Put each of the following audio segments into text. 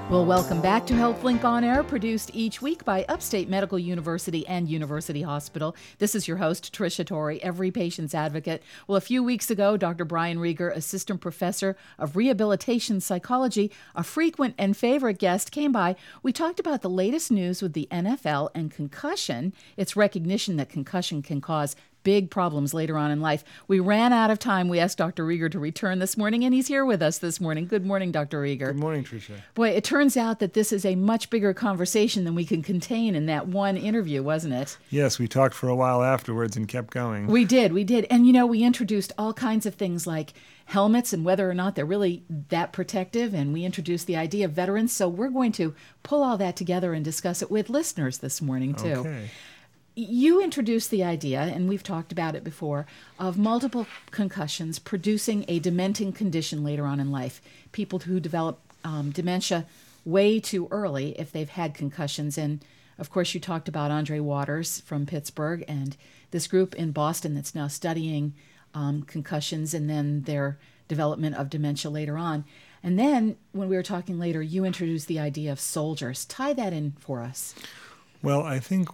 Well, welcome back to HealthLink On Air, produced each week by Upstate Medical University and University Hospital. This is your host, Tricia Torrey, every patient's advocate. Well, a few weeks ago, Dr. Brian Rieger, Assistant Professor of Rehabilitation Psychology, a frequent and favorite guest, came by. We talked about the latest news with the NFL and concussion, its recognition that concussion can cause big problems later on in life. We ran out of time. We asked Dr. Rieger to return this morning, and he's here with us this morning. Good morning, Dr. Rieger. Good morning, Tricia. Boy, it turns out that this is a much bigger conversation than we can contain in that one interview, wasn't it? Yes, we talked for a while afterwards and kept going. We did. And, we introduced all kinds of things like helmets and whether or not they're really that protective, and we introduced the idea of veterans. So we're going to pull all that together and discuss it with listeners this morning, too. Okay. You introduced the idea, and we've talked about it before, of multiple concussions producing a dementing condition later on in life. People who develop dementia way too early if they've had concussions. And, of course, you talked about Andre Waters from Pittsburgh and this group in Boston that's now studying concussions and then their development of dementia later on. And then, when we were talking later, you introduced the idea of soldiers. Tie that in for us. Well, I think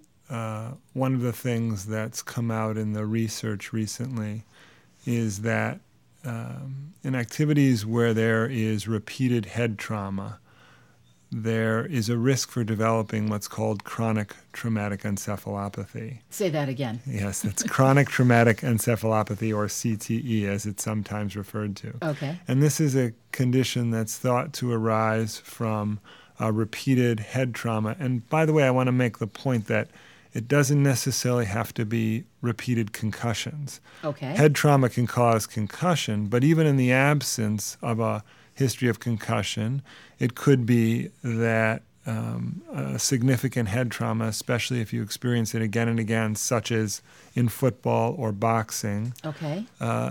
one of the things that's come out in the research recently is that in activities where there is repeated head trauma, there is a risk for developing what's called chronic traumatic encephalopathy. Say that again. Yes, it's chronic traumatic encephalopathy, or CTE, as it's sometimes referred to. Okay. And this is a condition that's thought to arise from repeated head trauma. And by the way, I want to make the point that it doesn't necessarily have to be repeated concussions. Okay. Head trauma can cause concussion, but even in the absence of a history of concussion, it could be that a significant head trauma, especially if you experience it again and again, such as in football or boxing. Okay.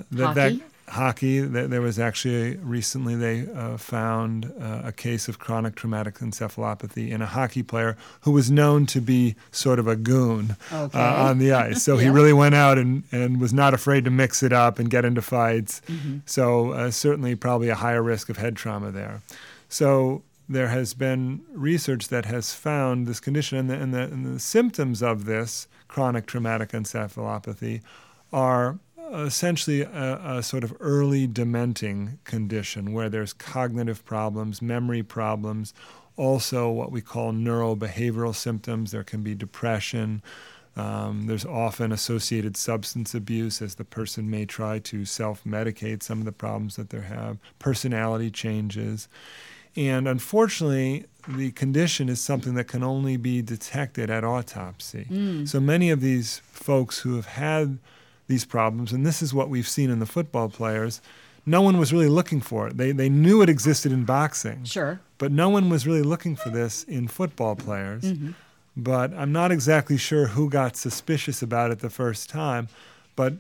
Hockey, there was actually recently they found a case of chronic traumatic encephalopathy in a hockey player who was known to be sort of a goon on the ice. So he really went out and was not afraid to mix it up and get into fights. Mm-hmm. So certainly probably a higher risk of head trauma there. So there has been research that has found this condition, and the symptoms of this chronic traumatic encephalopathy are essentially a sort of early dementing condition where there's cognitive problems, memory problems, also what we call neurobehavioral symptoms. There can be depression. There's often associated substance abuse as the person may try to self-medicate some of the problems that they have, personality changes. And unfortunately, the condition is something that can only be detected at autopsy. So many of these folks who have had these problems, and this is what we've seen in the football players, no one was really looking for it. They knew it existed in boxing. Sure. But no one was really looking for this in football players. Mm-hmm. But I'm not exactly sure who got suspicious about it the first time, but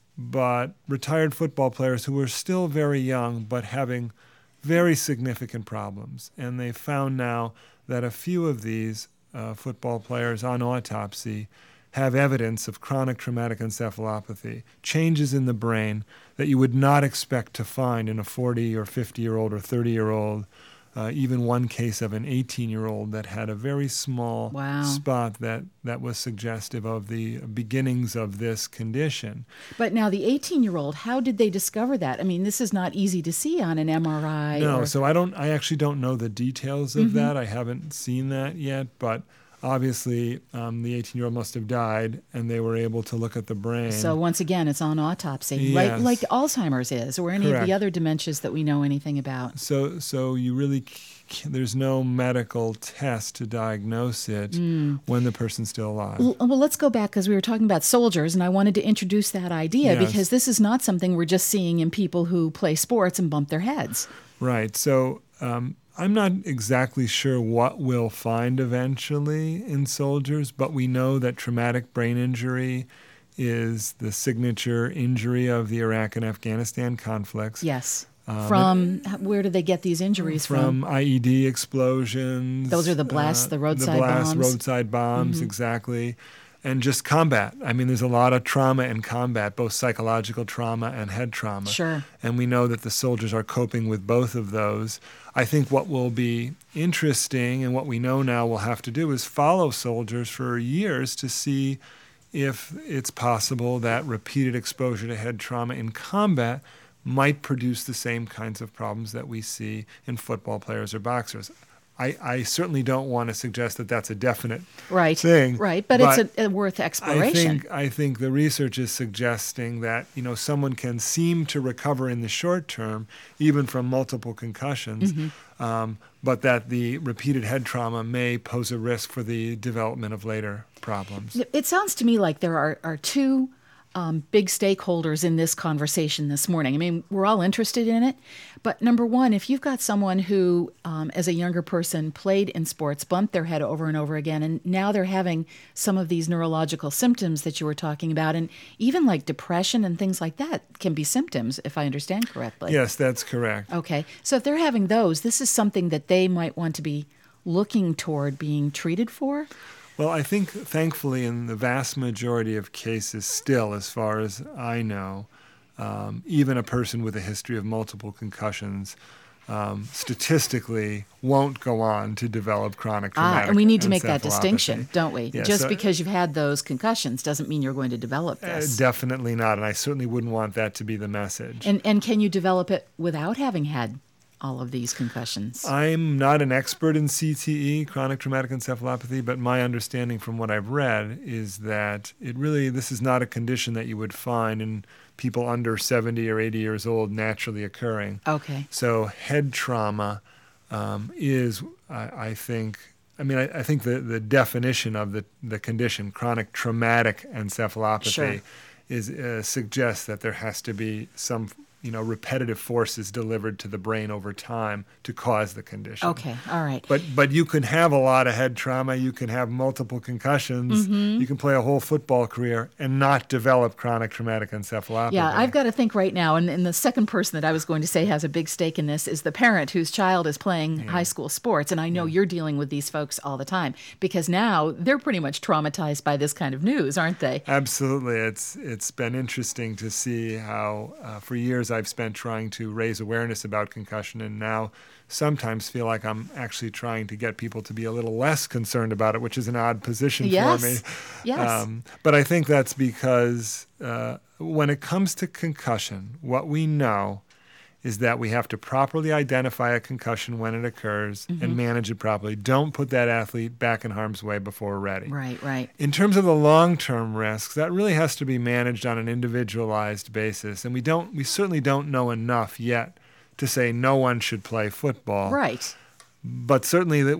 retired football players who were still very young but having very significant problems. And they found now that a few of these football players on autopsy have evidence of chronic traumatic encephalopathy, changes in the brain that you would not expect to find in a 40 or 50-year-old or 30-year-old, even one case of an 18-year-old that had a very small spot that was suggestive of the beginnings of this condition. But now the 18-year-old, how did they discover that? I mean, this is not easy to see on an MRI. No, so I actually don't know the details of that. I haven't seen that yet, but obviously, the 18-year-old must have died, and they were able to look at the brain. So once again, it's on autopsy, yes. like Alzheimer's is, or any Correct. of the other dementias that we know anything about. So you really, there's no medical test to diagnose it when the person's still alive. Well, let's go back, because we were talking about soldiers, and I wanted to introduce that idea, Yes. because this is not something we're just seeing in people who play sports and bump their heads. Right. So I'm not exactly sure what we'll find eventually in soldiers, but we know that traumatic brain injury is the signature injury of the Iraq and Afghanistan conflicts. Yes. Where do they get these injuries from? From IED explosions. Those are the blasts, the rodside bombs. roadside bombs, exactly. and just combat. I mean, there's a lot of trauma in combat, both psychological trauma and head trauma. Sure. And we know that the soldiers are coping with both of those. I think what will be interesting and what we know now we'll have to do is follow soldiers for years to see if it's possible that repeated exposure to head trauma in combat might produce the same kinds of problems that we see in football players or boxers. I certainly don't want to suggest that that's a definite thing. Right, but it's a worth exploration. I think the research is suggesting that, someone can seem to recover in the short term, even from multiple concussions, but that the repeated head trauma may pose a risk for the development of later problems. It sounds to me like there are two big stakeholders in this conversation this morning. I mean, we're all interested in it. But number one, if you've got someone who, as a younger person, played in sports, bumped their head over and over again, and now they're having some of these neurological symptoms that you were talking about, and even like depression and things like that can be symptoms, if I understand correctly. Yes, that's correct. Okay. So if they're having those, this is something that they might want to be looking toward being treated for? Well, I think, thankfully, in the vast majority of cases still, as far as I know, even a person with a history of multiple concussions statistically won't go on to develop chronic traumatic and we need to make encephalopathy. that distinction, don't we? Yeah, Just because you've had those concussions doesn't mean you're going to develop this. Definitely not, and I certainly wouldn't want that to be the message. And can you develop it without having had all of these concussions? I'm not an expert in CTE, chronic traumatic encephalopathy, but my understanding from what I've read is that this is not a condition that you would find in people under 70 or 80 years old naturally occurring. Okay. So head trauma is, I think the definition of the condition, chronic traumatic encephalopathy, suggests that there has to be some repetitive forces delivered to the brain over time to cause the condition. Okay, all right. But you can have a lot of head trauma, you can have multiple concussions, you can play a whole football career and not develop chronic traumatic encephalopathy. Yeah, I've got to think right now, and the second person that I was going to say has a big stake in this is the parent whose child is playing high school sports, and I know you're dealing with these folks all the time, because now they're pretty much traumatized by this kind of news, aren't they? Absolutely. It's been interesting to see how for years I've spent trying to raise awareness about concussion, and now sometimes feel like I'm actually trying to get people to be a little less concerned about it, which is an odd position for me. Yes. But I think that's because when it comes to concussion, what we know is that we have to properly identify a concussion when it occurs and manage it properly. Don't put that athlete back in harm's way before we're ready. Right. In terms of the long-term risks, that really has to be managed on an individualized basis, and we certainly don't know enough yet to say no one should play football. Right. But certainly that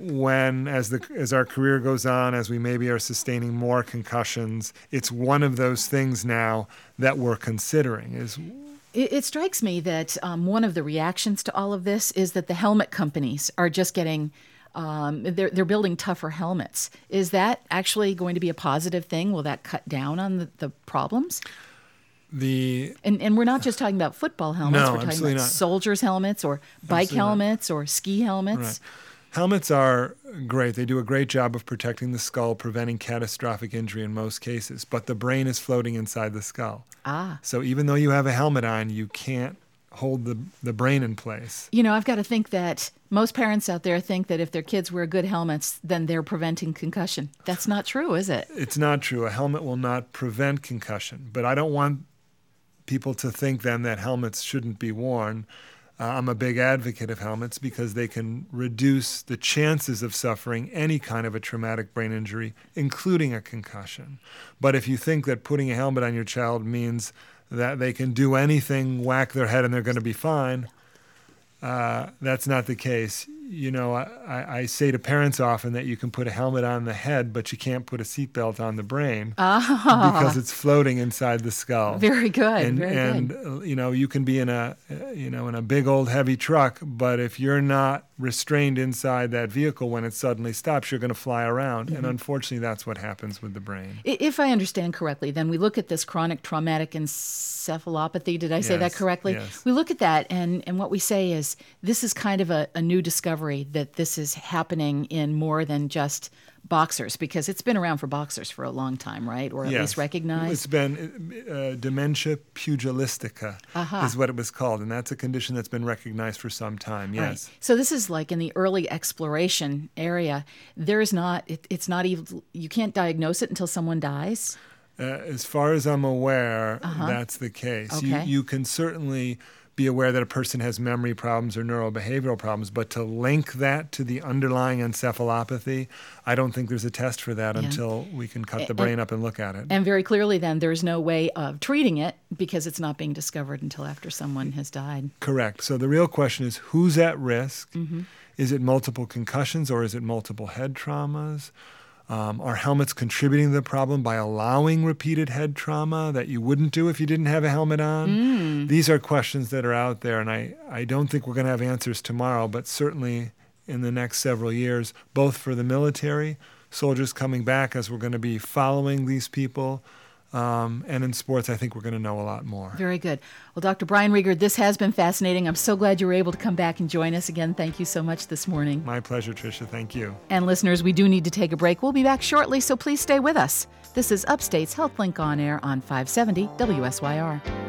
as our career goes on, as we maybe are sustaining more concussions, it's one of those things now that we're considering. It strikes me that one of the reactions to all of this is that the helmet companies are just getting, they're building tougher helmets. Is that actually going to be a positive thing? Will that cut down on the problems? And we're not just talking about football helmets. We're talking about soldiers' helmets or bike helmets or ski helmets. Right. Helmets are great. They do a great job of protecting the skull, preventing catastrophic injury in most cases. But the brain is floating inside the skull. So even though you have a helmet on, you can't hold the brain in place. I've got to think that most parents out there think that if their kids wear good helmets, then they're preventing concussion. That's not true, is it? It's not true. A helmet will not prevent concussion. But I don't want people to think then that helmets shouldn't be worn. I'm a big advocate of helmets because they can reduce the chances of suffering any kind of a traumatic brain injury, including a concussion. But if you think that putting a helmet on your child means that they can do anything, whack their head, and they're going to be fine, that's not the case. I say to parents often that you can put a helmet on the head, but you can't put a seatbelt on the brain because it's floating inside the skull. Very good. And you can be in a big old heavy truck, but if you're not restrained inside that vehicle when it suddenly stops, you're going to fly around. And unfortunately, that's what happens with the brain. If I understand correctly, then we look at this chronic traumatic encephalopathy. Did I say that correctly? Yes. We look at that, and what we say is this is kind of a new discovery that this is happening in more than just boxers, because it's been around for boxers for a long time, right? Or at Yes. least recognized? It's been dementia pugilistica is what it was called, and that's a condition that's been recognized for some time, yes. Right. So this is like in the early exploration area. It's not even, you can't diagnose it until someone dies? As far as I'm aware, that's the case. Okay. You can certainly be aware that a person has memory problems or neurobehavioral problems, but to link that to the underlying encephalopathy, I don't think there's a test for that until we can cut the brain up and look at it. And very clearly then there's no way of treating it because it's not being discovered until after someone has died. Correct. So the real question is, who's at risk? Is it multiple concussions or is it multiple head traumas? Are helmets contributing to the problem by allowing repeated head trauma that you wouldn't do if you didn't have a helmet on? These are questions that are out there, and I don't think we're going to have answers tomorrow, but certainly in the next several years, both for the military, soldiers coming back as we're going to be following these people, and in sports, I think we're going to know a lot more. Very good. Well, Dr. Brian Rieger, this has been fascinating. I'm so glad you were able to come back and join us again. Thank you so much this morning. My pleasure, Tricia. Thank you. And listeners, we do need to take a break. We'll be back shortly, so please stay with us. This is Upstate's HealthLink On Air on 570 WSYR.